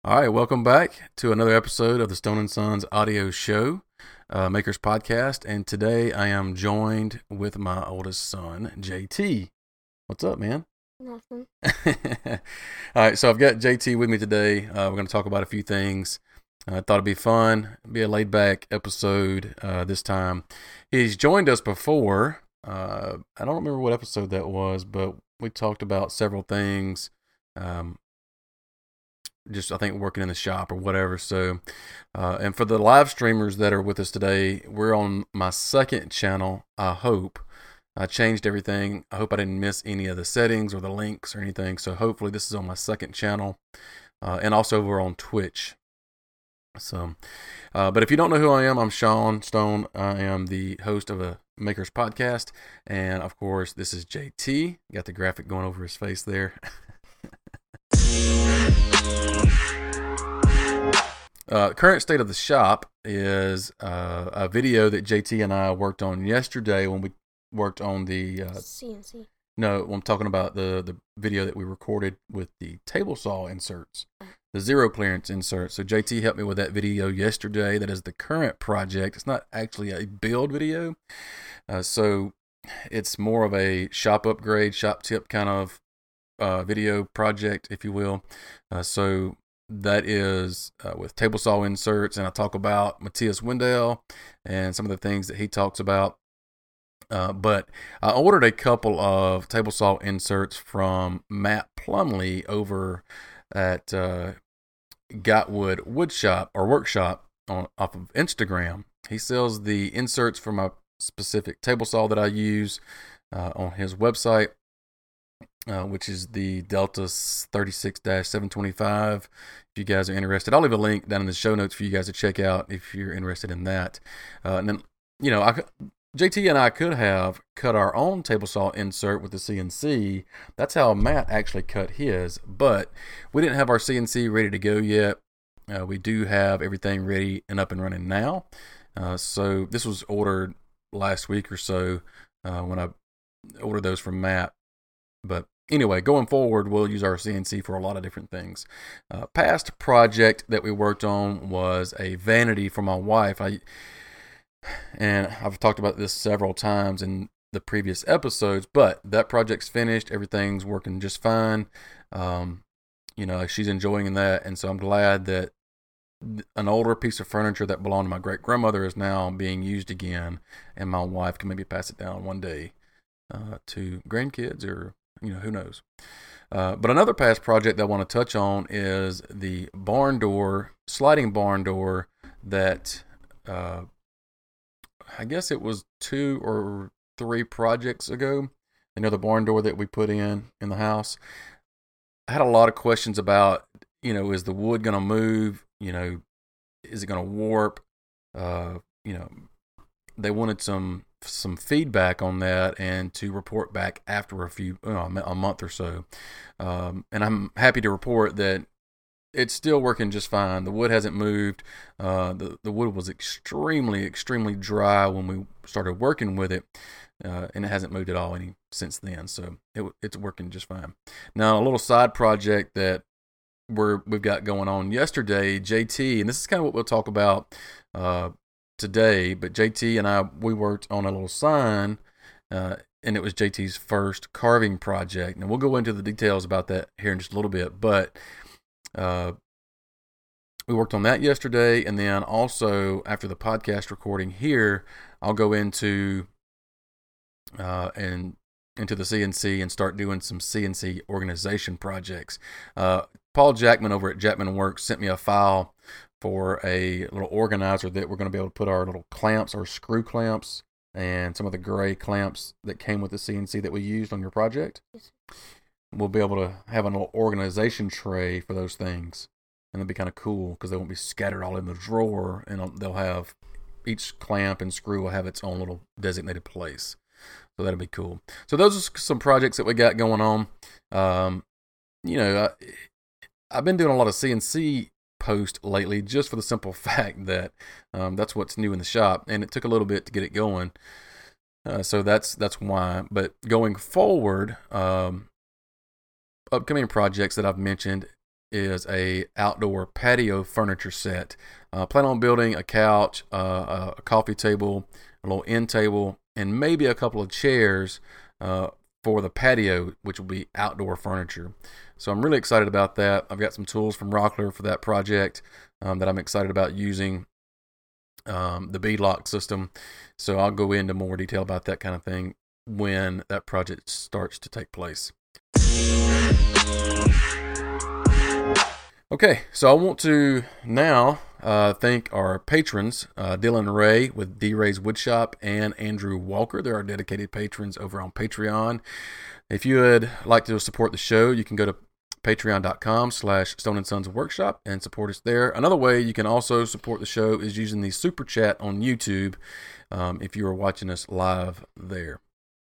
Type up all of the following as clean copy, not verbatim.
All right, welcome back to another episode of the Stone and Sons audio show, Makers Podcast. And today I am joined with my oldest son, JT. What's up, man? Nothing. All right, so I've got JT with me today. We're going to talk about a few things. I thought it'd be fun, be a laid back episode this time. He's joined us before. I don't remember what episode that was, but we talked about several things. Just I think working in the shop or whatever. So, and for the live streamers that are with us today, we're on my second channel. I hope I changed everything. I hope I didn't miss any of the settings or the links or anything. So hopefully this is on my second channel, and also we're on Twitch. So, but if you don't know who I am, I'm Sean Stone. I am the host of a Makers Podcast, and of course this is JT. Got the graphic going over his face there. Current state of the shop is a video that JT and I worked on yesterday when we worked on the CNC. No, I'm talking about the video that we recorded with the table saw inserts, the zero clearance inserts. So JT helped me with that video yesterday. That is the current project. It's not actually a build video, so it's more of a shop upgrade, shop tip kind of video project, if you will. So that is with table saw inserts, and I talk about Matthias Wendell and some of the things that he talks about. But I ordered a couple of table saw inserts from Matt Plumley over at Gotwood Woodshop or Workshop off of Instagram. He sells the inserts for my specific table saw that I use on his website. Which is the Delta 36-725. If you guys are interested, I'll leave a link down in the show notes for you guys to check out if you're interested in that. And then, JT and I could have cut our own table saw insert with the CNC. That's how Matt actually cut his, but we didn't have our CNC ready to go yet. We do have everything ready and up and running now. So this was ordered last week or so when I ordered those from Matt. But anyway, going forward, we'll use our CNC for a lot of different things. Past project that we worked on was a vanity for my wife. And I've talked about this several times in the previous episodes, but that project's finished. Everything's working just fine. She's enjoying that. And so I'm glad that an older piece of furniture that belonged to my great grandmother is now being used again. And my wife can maybe pass it down one day to grandkids or who knows. But another past project that I want to touch on is the barn door, sliding barn door that I guess it was 2 or 3 projects ago. The barn door that we put in the house. I had a lot of questions about, is the wood going to move? Is it going to warp? They wanted some feedback on that and to report back after a month or so. And I'm happy to report that it's still working just fine. The wood hasn't moved. The wood was extremely, extremely dry when we started working with it, and it hasn't moved at all since then. So it's working just fine. Now, a little side project that we've got going on yesterday, JT, and this is kind of what we'll talk about today, but JT and we worked on a little sign, and it was JT's first carving project. And we'll go into the details about that here in just a little bit, but we worked on that yesterday, and then also after the podcast recording here, I'll go into the CNC and start doing some CNC organization projects. Paul Jackman over at Jackman Works sent me a file for a little organizer that we're going to be able to put our little clamps, our screw clamps, and some of the gray clamps that came with the CNC that we used on your project. Yes. We'll be able to have a little organization tray for those things. And it'll be kind of cool because they won't be scattered all in the drawer, and they'll have each clamp and screw will have its own little designated place. So that'll be cool. So those are some projects that we got going on. I've been doing a lot of CNC post lately just for the simple fact that that's what's new in the shop, and it took a little bit to get it going. So that's why. But going forward, upcoming projects that I've mentioned is a outdoor patio furniture set. Plan on building a couch, a coffee table, a little end table, and maybe a couple of chairs for the patio, which will be outdoor furniture. So I'm really excited about that. I've got some tools from Rockler for that project that I'm excited about using. The beadlock system. So I'll go into more detail about that kind of thing when that project starts to take place. Okay, so I want to now thank our patrons, Dylan Ray with D Ray's Woodshop and Andrew Walker. They're our dedicated patrons over on Patreon. If you would like to support the show, you can go to patreon.com/Stone and Sons Workshop and support us there. Another way you can also support the show is using the super chat on YouTube if you are watching us live there.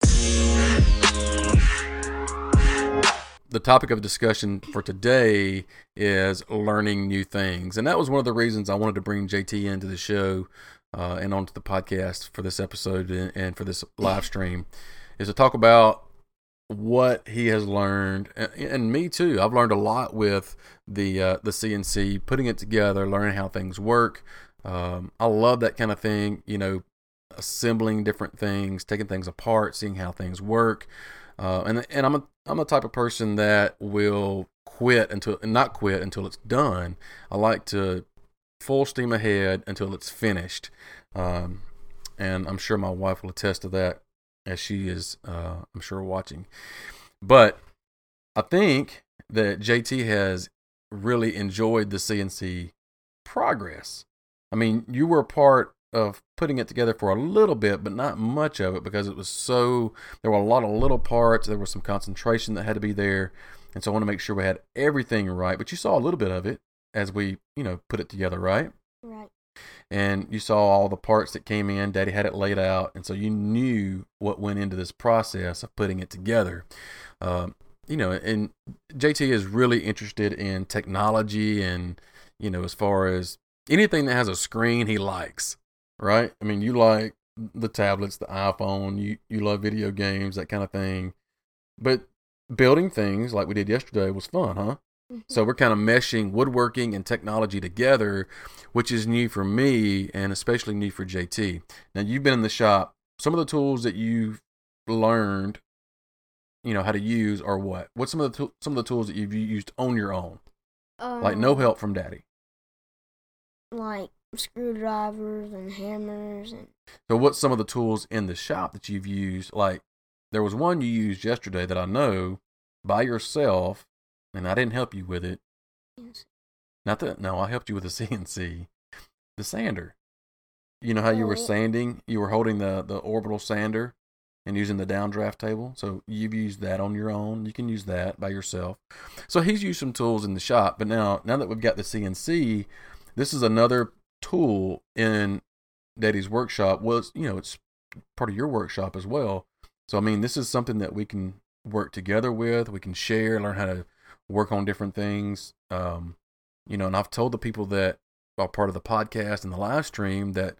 The topic of discussion for today is learning new things. And that was one of the reasons I wanted to bring JT into the show and onto the podcast for this episode and for this live stream, is to talk about what he has learned, and me too. I've learned a lot with the CNC, putting it together, learning how things work. I love that kind of thing, assembling different things, taking things apart, seeing how things work. And I'm a type of person that will not quit until it's done. I like to full steam ahead until it's finished. And I'm sure my wife will attest to that, as she is, I'm sure, watching. But I think that JT has really enjoyed the CNC progress. I mean, you were a part of putting it together for a little bit, but not much of it, because there were a lot of little parts. There was some concentration that had to be there. And so I want to make sure we had everything right. But you saw a little bit of it as we, put it together, right? Right. And you saw all the parts that came in. Daddy had it laid out, and so you knew what went into this process of putting it together. And JT is really interested in technology, and as far as anything that has a screen, he likes. Right? I mean, you like the tablets, the iPhone. You love video games, that kind of thing. But building things like we did yesterday was fun, huh? So we're kind of meshing woodworking and technology together, which is new for me and especially new for JT. Now, you've been in the shop. Some of the tools that you've learned, how to use are what? What's some of the tools that you've used on your own? Like no help from Daddy. Like screwdrivers and hammers. So what's some of the tools in the shop that you've used? Like, there was one you used yesterday that I know by yourself, and I didn't help you with it. Yes. No, I helped you with the CNC. The sander. You know how you were sanding? You were holding the orbital sander and using the downdraft table. So you've used that on your own. You can use that by yourself. So he's used some tools in the shop. But now that we've got the CNC, this is another tool in Daddy's workshop. Well, it's part of your workshop as well. So, I mean, this is something that we can work together with. We can share, learn how to work on different things. And I've told the people that are part of the podcast and the live stream that,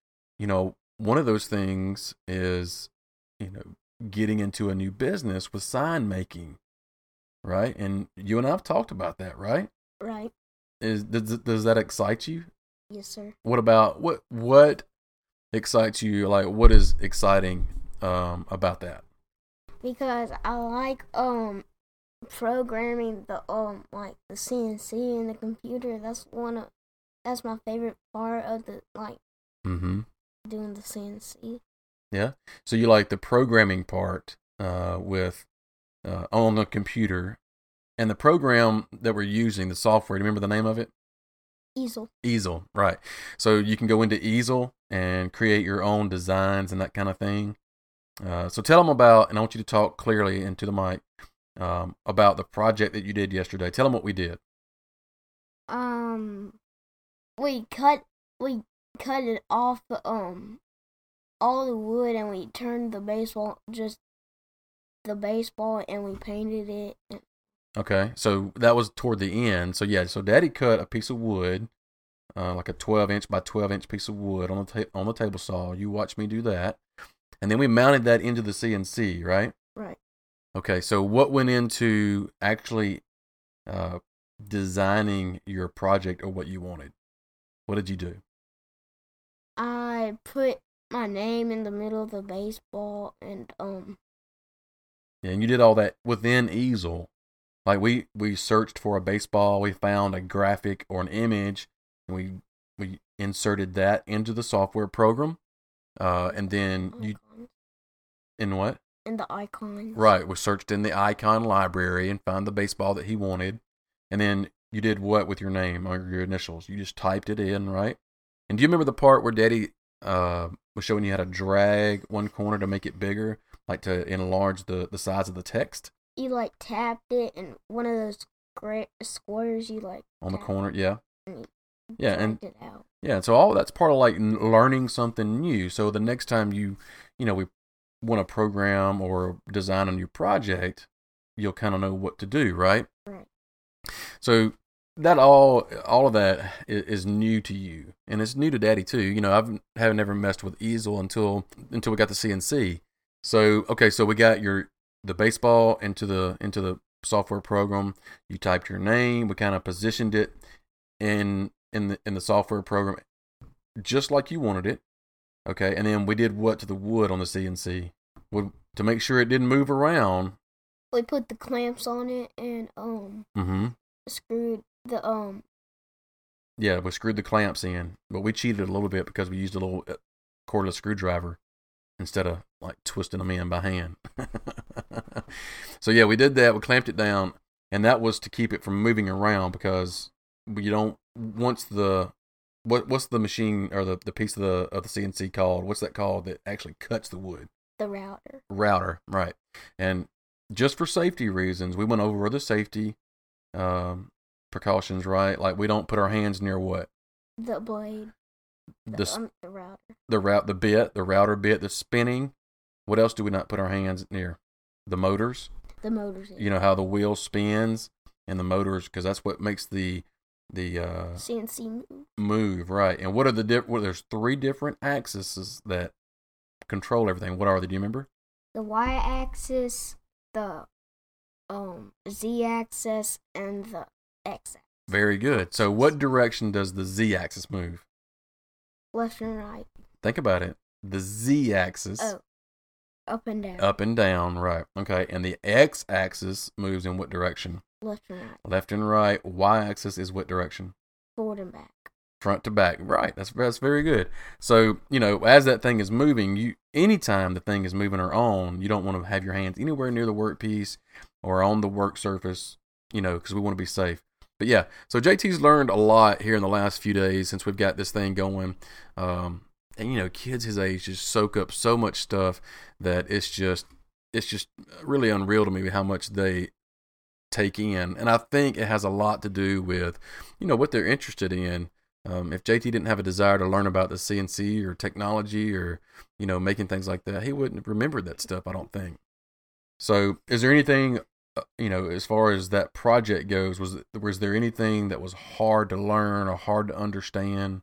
one of those things is, getting into a new business with sign making, right? And you and I have talked about that, right? Right. Does that excite you? Yes, sir. What about what excites you? Like, what is exciting about that? Because I like programming the like the CNC in the computer. That's my favorite part of the doing the CNC. Yeah. So you like the programming part with on the computer, and the program that we're using, the software. Do you remember the name of it? Easel, right. So you can go into Easel and create your own designs and that kind of thing. So tell them about, and I want you to talk clearly into the mic about the project that you did yesterday. Tell them what we did. We cut it off all the wood, and we turned the baseball and we painted it. Okay, so that was toward the end. So so Daddy cut a piece of wood, like a 12-inch by 12-inch piece of wood on the table saw. You watched me do that, and then we mounted that into the CNC, right? Right. Okay, so what went into actually designing your project or what you wanted? What did you do? I put my name in the middle of the baseball and Yeah, and you did all that within Easel. Like we searched for a baseball, we found a graphic or an image, and we inserted that into the software program. And then you in what? In the icons. Right, we searched in the icon library and found the baseball that he wanted. And then you did what with your name or your initials? You just typed it in, right? And do you remember the part where Daddy was showing you how to drag one corner to make it bigger, like to enlarge the size of the text? You like tapped it, and one of those squares you like on the corner, yeah. And yeah, and it out. Yeah, so all that's part of like learning something new. So the next time we want to program or design a new project, you'll kind of know what to do, right? Right. So that all of that is new to you, and it's new to Daddy too. You know, haven't never messed with Easel until we got the CNC. So okay, so we got the baseball into the software program. You typed your name. We kind of positioned it in the software program just like you wanted it. Okay, and then we did what to the wood on the CNC? To make sure it didn't move around. We put the clamps on it and screwed the Yeah, we screwed the clamps in, but we cheated a little bit because we used a little cordless screwdriver instead of like twisting them in by hand. So yeah, we did that. We clamped it down, and that was to keep it from moving around because you don't what's the machine or the piece of the CNC called? What's that called that actually cuts the wood? The router. Router, right. And just for safety reasons, we went over the safety precautions, right? Like we don't put our hands near what? The blade. The router. The router bit that's spinning. What else do we not put our hands near? The motors. The motors. You know how the wheel spins and the motors, because that's what makes the CNC move, right? And what are there's 3 different axes that control everything. What are they? Do you remember? The y-axis, the z-axis, and the x-axis. Very good. So what direction does the z-axis move? Left and right. Think about it. The z-axis. Oh, up and down. Up and down, right. Okay, and the x-axis moves in what direction? Left and right. Left and right. Y-axis is what direction? Forward and back. Front to back. Right. That's very good. So, as that thing is moving, anytime the thing is moving or on, you don't want to have your hands anywhere near the workpiece or on the work surface, because we want to be safe. But yeah, so JT's learned a lot here in the last few days since we've got this thing going. And kids his age just soak up so much stuff that it's just really unreal to me how much they take in. And I think it has a lot to do with, what they're interested in. If JT didn't have a desire to learn about the CNC or technology or, making things like that, he wouldn't have remembered that stuff, I don't think. So is there anything, as far as that project goes, was there anything that was hard to learn or hard to understand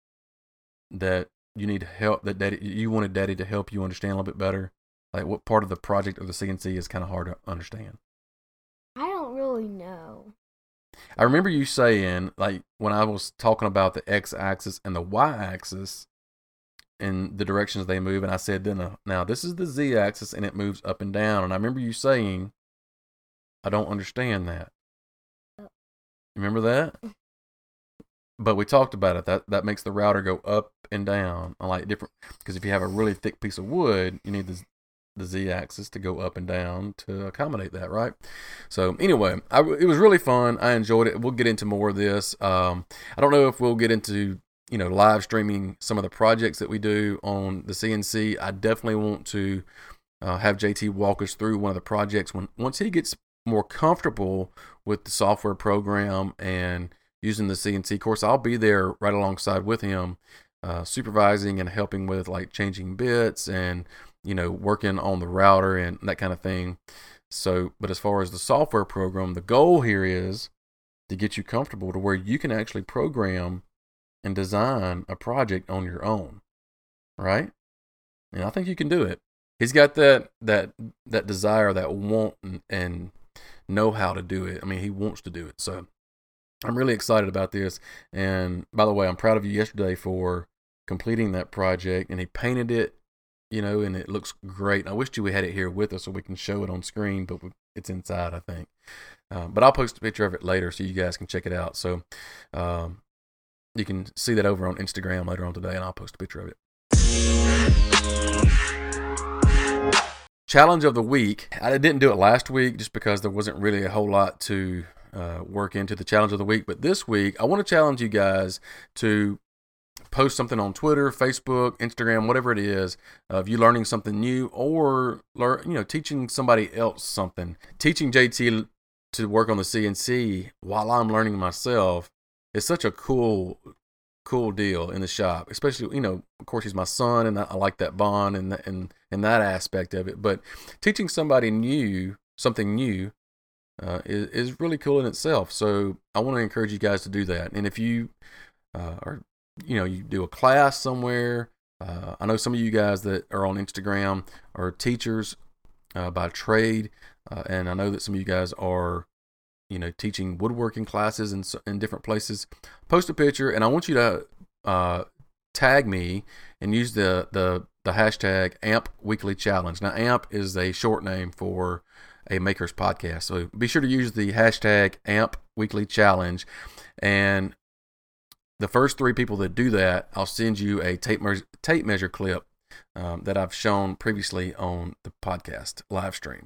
that you need help, that you wanted Daddy to help you understand a little bit better? Like what part of the project of the CNC is kind of hard to understand? I don't really know. I remember you saying, like, when I was talking about the x-axis and the y-axis and the directions they move, and I said, now this is the z-axis and it moves up and down. And I remember you saying, I don't understand that. Remember that? But we talked about it. That makes the router go up and down. I like different, because if you have a really thick piece of wood, you need the z-axis to go up and down to accommodate that, right? So anyway, it was really fun. I enjoyed it. We'll get into more of this. I don't know if we'll get into live streaming some of the projects that we do on the CNC. I definitely want to have JT walk us through one of the projects once he gets more comfortable with the software program and using the CNC. Of course, I'll be there right alongside with him, supervising and helping with like changing bits and working on the router and that kind of thing. So, but as far as the software program, the goal here is to get you comfortable to where you can actually program and design a project on your own, right? And I think you can do it. He's got that desire, that want and know how to do it. I mean, he wants to do it. So I'm really excited about this. And by the way, I'm proud of you yesterday for completing that project. And he painted it, and it looks great. I wish we had it here with us so we can show it on screen, but it's inside, I think. But I'll post a picture of it later so you guys can check it out. So you can see that over on Instagram later on today, and I'll post a picture of it. Challenge of the week. I didn't do it last week just because there wasn't really a whole lot to work into the challenge of the week. But this week, I want to challenge you guys to post something on Twitter, Facebook, Instagram, whatever it is, of you learning something new or teaching somebody else something. Teaching JT to work on the CNC while I'm learning myself is such a cool deal in the shop. Especially, of course, he's my son, and I like that bond and that aspect of it. But teaching somebody something new is really cool in itself. So I want to encourage you guys to do that. And if you you do a class somewhere. I know some of you guys that are on Instagram are teachers by trade, and I know that some of you guys are, teaching woodworking classes in different places. Post a picture, and I want you to tag me and use the hashtag AMP Weekly Challenge. Now, AMP is a short name for a Makers Podcast, so be sure to use the hashtag AMP Weekly Challenge, and the first 3 people that do that, I'll send you a tape measure clip that I've shown previously on the podcast live stream.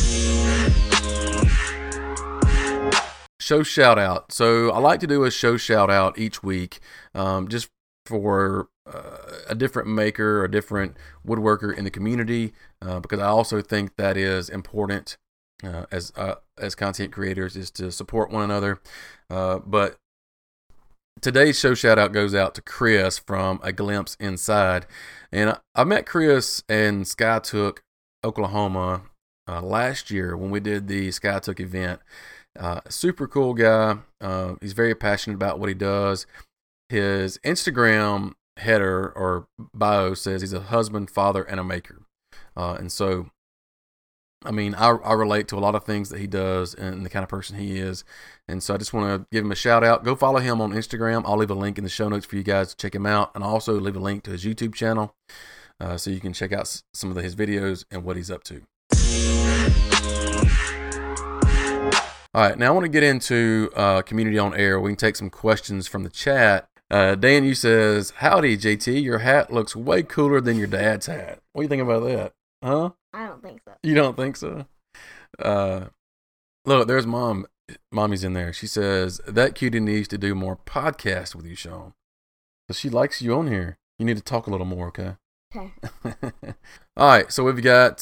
Show shout out. So I like to do a show shout out each week, just for a different maker or a different woodworker in the community, because I also think that is important as content creators, is to support one another. But today's show shout out goes out to Chris from A Glimpse Inside. And I met Chris in Skiatook, Oklahoma last year when we did the Skiatook event. Super cool guy. He's very passionate about what he does. His Instagram header or bio says he's a husband, father, and a maker. And so, I relate to a lot of things that he does and the kind of person he is. And so I just want to give him a shout out. Go follow him on Instagram. I'll leave a link in the show notes for you guys to check him out. And I'll also leave a link to his YouTube channel so you can check out some of his videos and what he's up to. All right, now I want to get into Community on Air. We can take some questions from the chat. Dan, you says, "Howdy, JT. Your hat looks way cooler than your dad's hat." What do you think about that? Huh? I don't think so. You don't think so? Look, there's Mom. Mommy's in there. She says, "That cutie needs to do more podcasts with you, Sean." So she likes you on here. You need to talk a little more, okay? Okay. All right, so we've got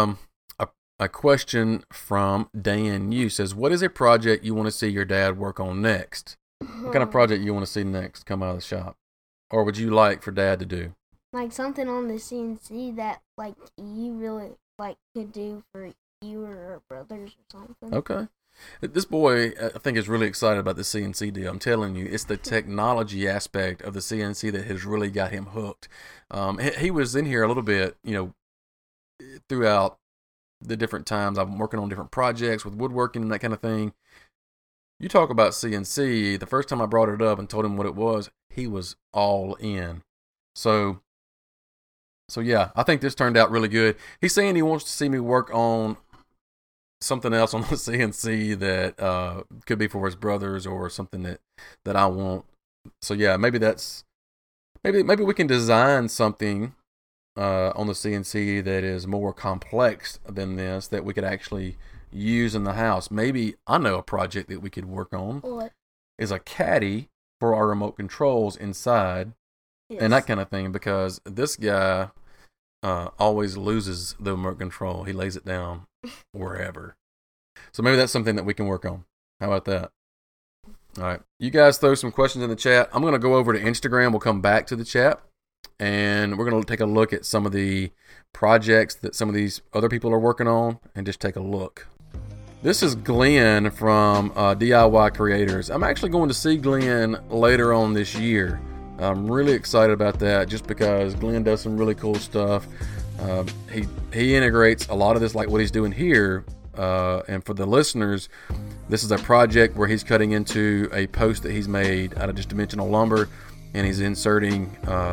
a question from Dan Yu. Says, "What is a project you want to see your dad work on next?" What kind of project you want to see next come out of the shop? Or would you like for Dad to do? Like something on the CNC that you really could do for you or your brothers or something. Okay. This boy, I think, is really excited about the CNC deal. I'm telling you, it's the technology aspect of the CNC that has really got him hooked. He was in here a little bit, throughout the different times I'm working on different projects with woodworking and that kind of thing. You talk about CNC, the first time I brought it up and told him what it was, he was all in. So yeah, I think this turned out really good. He's saying he wants to see me work on something else on the CNC that could be for his brothers or something that I want. So yeah, maybe we can design something on the CNC that is more complex than this that we could actually use in the house. Maybe I know a project that we could work on. What? Is a caddy for our remote controls inside. Yes. And that kind of thing, because this guy always loses the remote control. He lays it down wherever. So maybe that's something that we can work on. How about that? All right. You guys throw some questions in the chat. I'm going to go over to Instagram. We'll come back to the chat. And we're going to take a look at some of the projects that some of these other people are working on and just take a look. This is Glenn from DIY Creators. I'm actually going to see Glenn later on this year. I'm really excited about that just because Glenn does some really cool stuff. He integrates a lot of this, like what he's doing here. And for the listeners, This is a project where he's cutting into a post that he's made out of just dimensional lumber, and he's inserting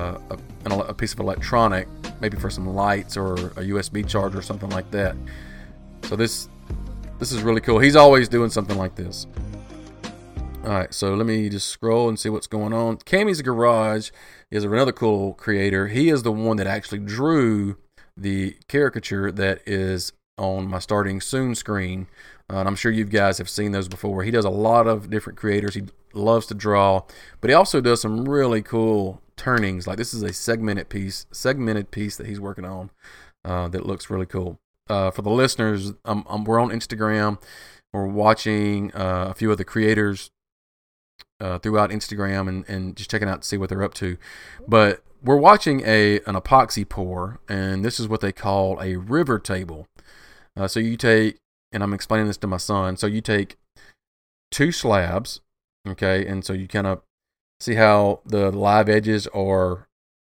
a piece of electronic, maybe for some lights or a USB charger or something like that. So this is really cool. He's always doing something like this. All right, so let me just scroll and see what's going on. Cammy's Garage is another cool creator. He is the one that actually drew the caricature that is on my starting soon screen. And I'm sure you guys have seen those before. He does a lot of different creators. He loves to draw, but he also does some really cool turnings. Like this is a segmented piece that he's working on that looks really cool. For the listeners, we're on Instagram. We're watching a few of the creators throughout Instagram and just checking out to see what they're up to. But we're watching an epoxy pour, and this is what they call a river table. So you take, and I'm explaining this to my son, so you take 2 slabs, okay, and so you kind of see how the live edges are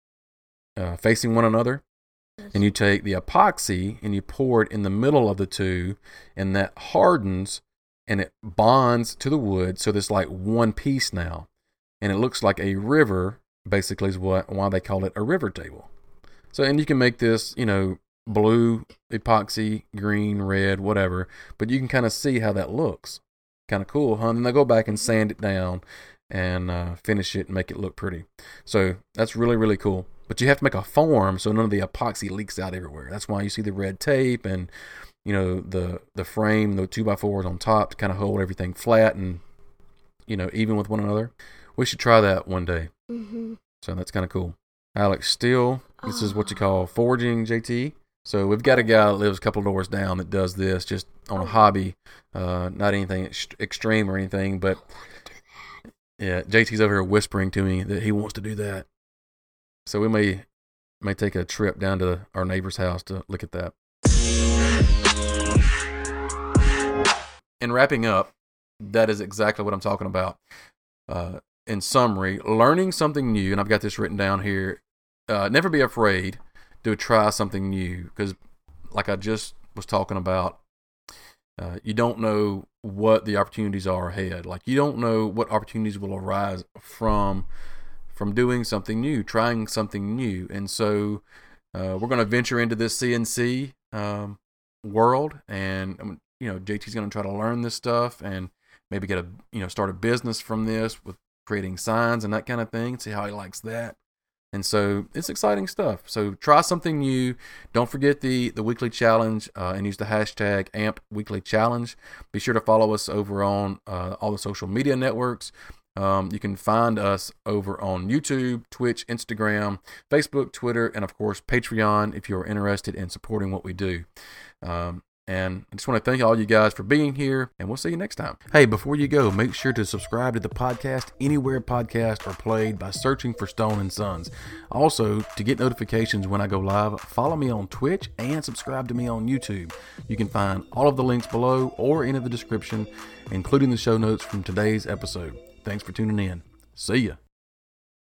facing one another, and you take the epoxy and you pour it in the middle of the 2, and that hardens and it bonds to the wood, so there's like one piece now, and it looks like a river, basically is why they call it a river table. So, and you can make this, blue epoxy, green, red, whatever, but you can kind of see how that looks. Kind of cool, huh? And they'll go back and sand it down and finish it and make it look pretty. So that's really, really cool. But you have to make a form so none of the epoxy leaks out everywhere. That's why you see the red tape and the frame, the 2x4s on top to kind of hold everything flat and even with one another. We should try that one day. Mm-hmm. So that's kind of cool. Alex Steele, this is what you call forging, JT. So we've got a guy that lives a couple doors down that does this just on a hobby, not anything extreme or anything, but yeah, JT's over here whispering to me that he wants to do that. So we may take a trip down to our neighbor's house to look at that. And wrapping up, that is exactly what I'm talking about. In summary, learning something new, and I've got this written down here, never be afraid to try something new, because like I just was talking about, you don't know what the opportunities are ahead. Like you don't know what opportunities will arise from doing something new, trying something new. And so we're going to venture into this CNC world, and JT's going to try to learn this stuff and maybe get start a business from this with creating signs and that kind of thing, see how he likes that. And so it's exciting stuff. So try something new. Don't forget the weekly challenge and use the hashtag AmpedWeeklyChallenge. Be sure to follow us over on all the social media networks. You can find us over on YouTube, Twitch, Instagram, Facebook, Twitter, and of course Patreon if you're interested in supporting what we do. And I just want to thank all you guys for being here, and we'll see you next time. Hey, before you go, make sure to subscribe to the podcast anywhere podcasts are played by searching for Stone & Sons. Also, to get notifications when I go live, follow me on Twitch and subscribe to me on YouTube. You can find all of the links below or in the description, including the show notes from today's episode. Thanks for tuning in. See ya.